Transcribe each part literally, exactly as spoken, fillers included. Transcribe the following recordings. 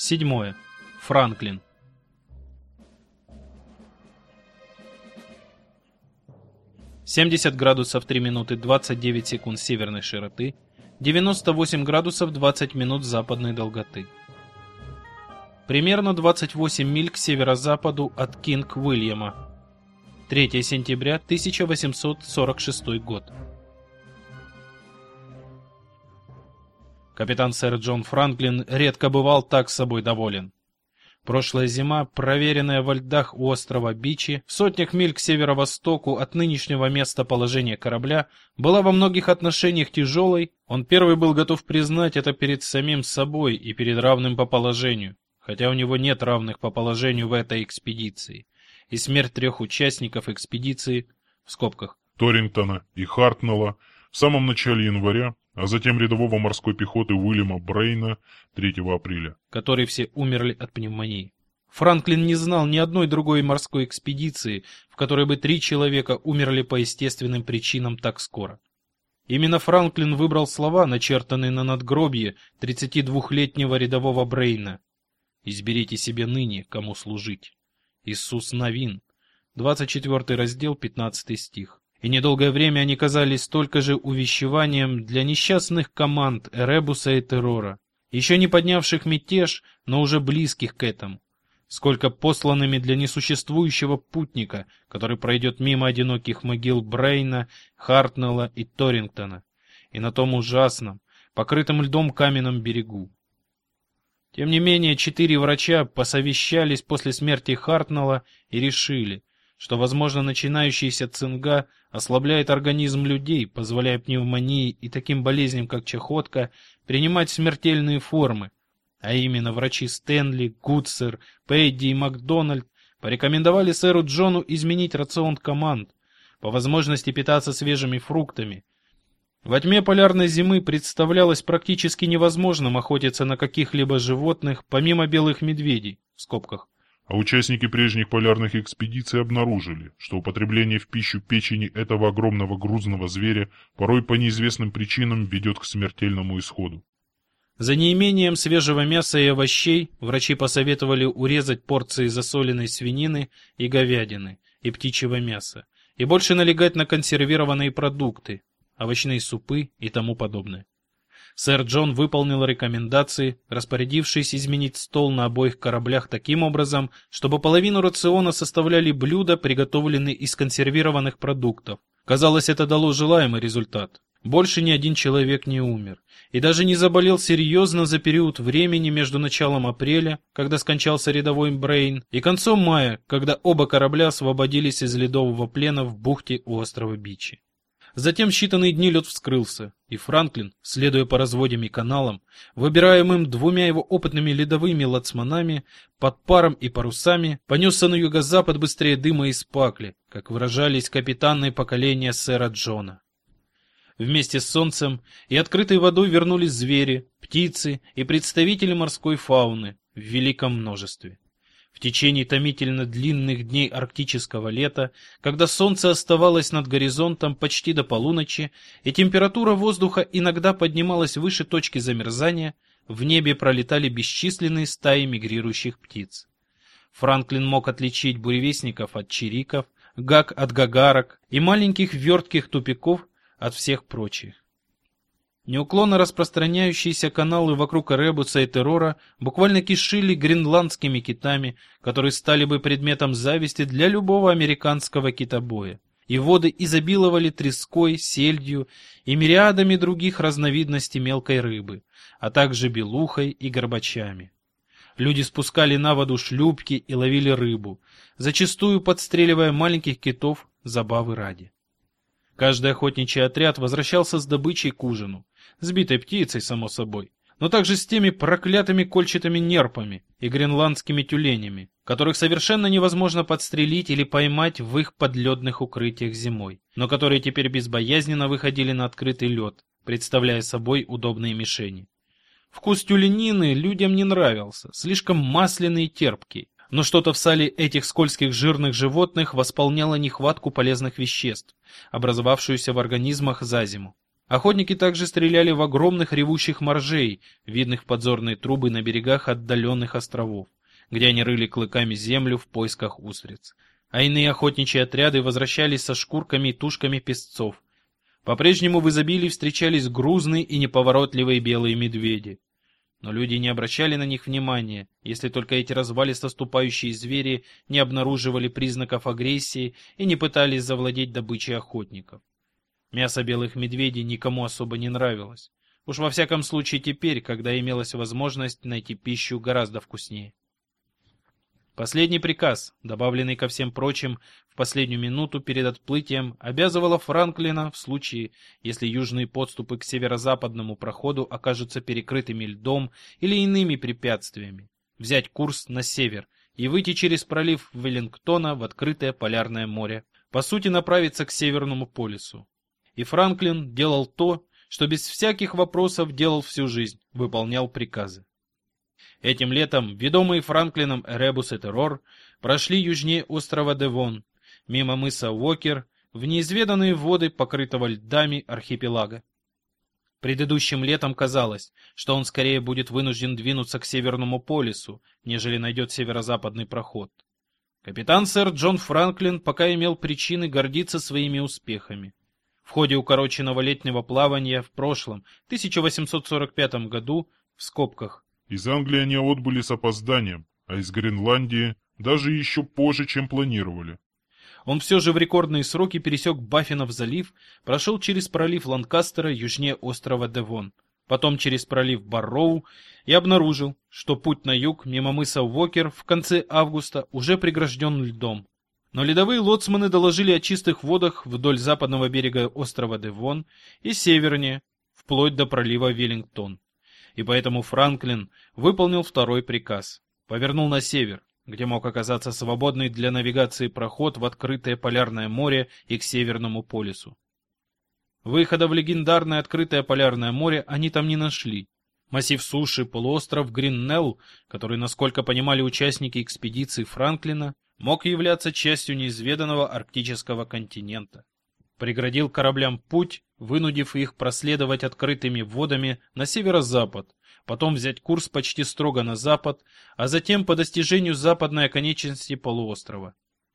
Седьмое. Франклин. семьдесят градусов три минуты двадцать девять секунд северной широты, девяносто восемь градусов двадцать минут западной долготы. Примерно двадцать восемь миль к северо-западу от Кинг-Уильяма. третьего сентября тысяча восемьсот сорок шестой год. Капитан сэр Джон Франклин редко бывал так с собой доволен. Прошлая зима, проверенная во льдах у острова Бичи, в сотнях миль к северо-востоку от нынешнего местоположения корабля, была во многих отношениях тяжелой. Он первый был готов признать это перед самим собой и перед равным по положению, хотя у него нет равных по положению в этой экспедиции. И смерть трех участников экспедиции, в скобках, Торрингтона и Хартнелла в самом начале января, а затем рядового морской пехоты Уильяма Брейна третьего апреля. Которые все умерли от пневмонии. Франклин не знал ни одной другой морской экспедиции, в которой бы три человека умерли по естественным причинам так скоро. Именно Франклин выбрал слова, начертанные на надгробье тридцатидвухлетнего рядового Брейна. «Изберите себе ныне, кому служить». Иисус Навин, двадцать четвёртый раздел, пятнадцатый стих. И недолгое время они казались только же увещеванием для несчастных команд Эребуса и Террора, еще не поднявших мятеж, но уже близких к этому, сколько посланными для несуществующего путника, который пройдет мимо одиноких могил Брейна, Хартнелла и Торрингтона, и на том ужасном, покрытом льдом каменном берегу. Тем не менее, четыре врача посовещались после смерти Хартнелла и решили, что, возможно, начинающаяся цинга ослабляет организм людей, позволяя пневмонии и таким болезням, как чахотка, принимать смертельные формы, а именно врачи Стэнли, Гудсер, Пэдди и Макдональд порекомендовали сэру Джону изменить рацион команд, по возможности питаться свежими фруктами. Во тьме полярной зимы представлялось практически невозможным охотиться на каких-либо животных, помимо белых медведей, в скобках. А участники прежних полярных экспедиций обнаружили, что употребление в пищу печени этого огромного грузного зверя порой по неизвестным причинам ведет к смертельному исходу. За неимением свежего мяса и овощей врачи посоветовали урезать порции засоленной свинины и говядины, и птичьего мяса, и больше налегать на консервированные продукты, овощные супы и тому подобное. Сэр Джон выполнил рекомендации, распорядившись изменить стол на обоих кораблях таким образом, чтобы половину рациона составляли блюда, приготовленные из консервированных продуктов. Казалось, это дало желаемый результат. Больше ни один человек не умер, и даже не заболел серьезно за период времени между началом апреля, когда скончался рядовой Брейн, и концом мая, когда оба корабля освободились из ледового плена в бухте у острова Бичи. Затем считанные дни лед вскрылся, и Франклин, следуя по разводям и каналам, выбираемым двумя его опытными ледовыми лоцманами, под паром и парусами, понесся на юго-запад быстрее дыма из пакли, как выражались капитаны поколения сэра Джона. Вместе с солнцем и открытой водой вернулись звери, птицы и представители морской фауны в великом множестве. В течение томительно длинных дней арктического лета, когда солнце оставалось над горизонтом почти до полуночи, и температура воздуха иногда поднималась выше точки замерзания, в небе пролетали бесчисленные стаи мигрирующих птиц. Франклин мог отличить буревестников от чириков, гак от гагарок и маленьких вертких тупиков от всех прочих. Неуклонно распространяющиеся каналы вокруг Эребуса и Террора буквально кишили гренландскими китами, которые стали бы предметом зависти для любого американского китобоя. И воды изобиловали треской, сельдью и мириадами других разновидностей мелкой рыбы, а также белухой и горбачами. Люди спускали на воду шлюпки и ловили рыбу, зачастую подстреливая маленьких китов забавы ради. Каждый охотничий отряд возвращался с добычей к ужину, сбитой птицей, само собой, но также с теми проклятыми кольчатыми нерпами и гренландскими тюленями, которых совершенно невозможно подстрелить или поймать в их подледных укрытиях зимой, но которые теперь безбоязненно выходили на открытый лед, представляя собой удобные мишени. Вкус тюленины людям не нравился, слишком масляный и терпкий, но что-то в сале этих скользких жирных животных восполняло нехватку полезных веществ, образовавшуюся в организмах за зиму. Охотники также стреляли в огромных ревущих моржей, видных в подзорные трубы на берегах отдаленных островов, где они рыли клыками землю в поисках устриц. А иные охотничьи отряды возвращались со шкурками и тушками песцов. По-прежнему в изобилии встречались грузные и неповоротливые белые медведи. Но люди не обращали на них внимания, если только эти развалисто ступающие звери не обнаруживали признаков агрессии и не пытались завладеть добычей охотников. Мясо белых медведей никому особо не нравилось. Уж во всяком случае теперь, когда имелась возможность найти пищу гораздо вкуснее. Последний приказ, добавленный ко всем прочим в последнюю минуту перед отплытием, обязывал Франклина в случае, если южные подступы к северо-западному проходу окажутся перекрытыми льдом или иными препятствиями, взять курс на север и выйти через пролив Веллингтона в открытое полярное море, по сути направиться к Северному полюсу. И Франклин делал то, что без всяких вопросов делал всю жизнь, выполнял приказы. Этим летом, ведомые Франклином Эребус и Террор, прошли южнее острова Девон, мимо мыса Уокер, в неизведанные воды покрытого льдами архипелага. Предыдущим летом казалось, что он скорее будет вынужден двинуться к Северному полюсу, нежели найдет северо-западный проход. Капитан сэр Джон Франклин пока имел причины гордиться своими успехами. В ходе укороченного летнего плавания в прошлом, тысяча восемьсот сорок пятом году, в скобках, из Англии они отбыли с опозданием, а из Гренландии даже еще позже, чем планировали. Он все же в рекордные сроки пересек Баффинов залив, прошел через пролив Ланкастера южнее острова Девон, потом через пролив Барроу и обнаружил, что путь на юг мимо мыса Уокер в конце августа уже прегражден льдом. Но ледовые лоцманы доложили о чистых водах вдоль западного берега острова Девон и севернее, вплоть до пролива Веллингтон. И поэтому Франклин выполнил второй приказ. Повернул на север, где мог оказаться свободный для навигации проход в открытое полярное море и к Северному полюсу. Выхода в легендарное открытое полярное море они там не нашли. Массив суши, полуостров Гриннелл, который, насколько понимали участники экспедиции Франклина, мог являться частью неизведанного арктического континента. Преградил кораблям путь, вынудив их проследовать открытыми водами на северо-запад, потом взять курс почти строго на запад, а затем по достижению западной оконечности полуострова.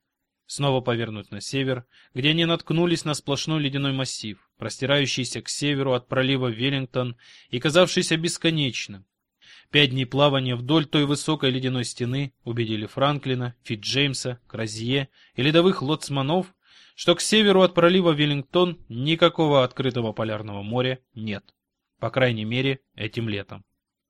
Снова повернуть на север, где они наткнулись на сплошной ледяной массив, простирающийся к северу от пролива Веллингтон и казавшийся бесконечным. Пять дней плавания вдоль той высокой ледяной стены убедили Франклина, Фитджеймса, Кразье и ледовых лоцманов, что к северу от пролива Веллингтон никакого открытого полярного моря нет, по крайней мере, этим летом.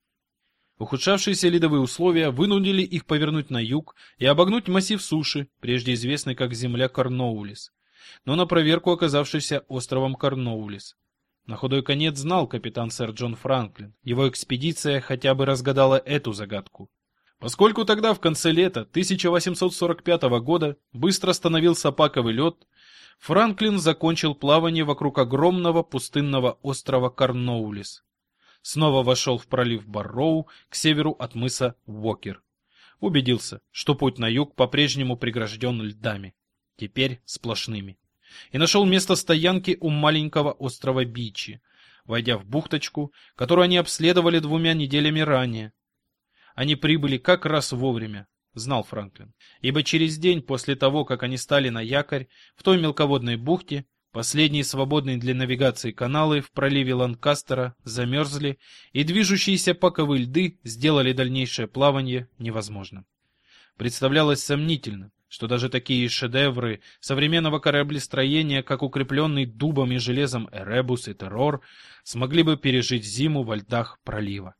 Ухудшавшиеся ледовые условия вынудили их повернуть на юг и обогнуть массив суши, прежде известный как земля Корнуоллис, но на проверку оказавшийся островом Корнуоллис. На худой конец знал капитан сэр Джон Франклин, его экспедиция хотя бы разгадала эту загадку. Поскольку тогда, в конце лета тысяча восемьсот сорок пятого года, быстро становился паковый лед, Франклин закончил плавание вокруг огромного пустынного острова Корнуоллис. Снова вошел в пролив Барроу к северу от мыса Уокер. Убедился, что путь на юг по-прежнему прегражден льдами, теперь сплошными. И нашел место стоянки у маленького острова Бичи, войдя в бухточку, которую они обследовали двумя неделями ранее. Они прибыли как раз вовремя, знал Франклин, ибо через день после того, как они стали на якорь в той мелководной бухте, последние свободные для навигации каналы в проливе Ланкастера замерзли, и движущиеся паковые льды сделали дальнейшее плавание невозможным. Представлялось сомнительным, что даже такие шедевры современного кораблестроения, как укрепленный дубом и железом Эребус и Террор, смогли бы пережить зиму во льдах пролива.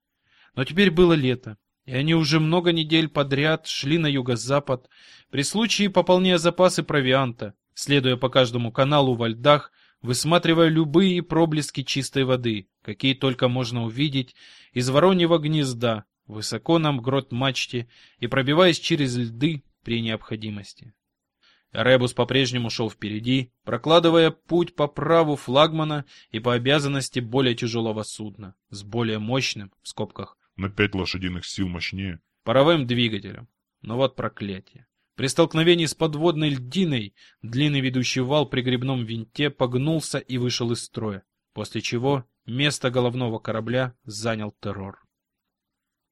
Но теперь было лето, и они уже много недель подряд шли на юго-запад, при случае пополняя запасы провианта, следуя по каждому каналу во льдах, высматривая любые проблески чистой воды, какие только можно увидеть, из вороньего гнезда, высоко на грот-мачте и пробиваясь через льды при необходимости. Эребус по-прежнему шел впереди, прокладывая путь по праву флагмана и по обязанности более тяжелого судна, с более мощным, в скобках, на пять лошадиных сил мощнее, паровым двигателем. Но вот проклятие. При столкновении с подводной льдиной длинный ведущий вал при гребном винте погнулся и вышел из строя, после чего место головного корабля занял террор.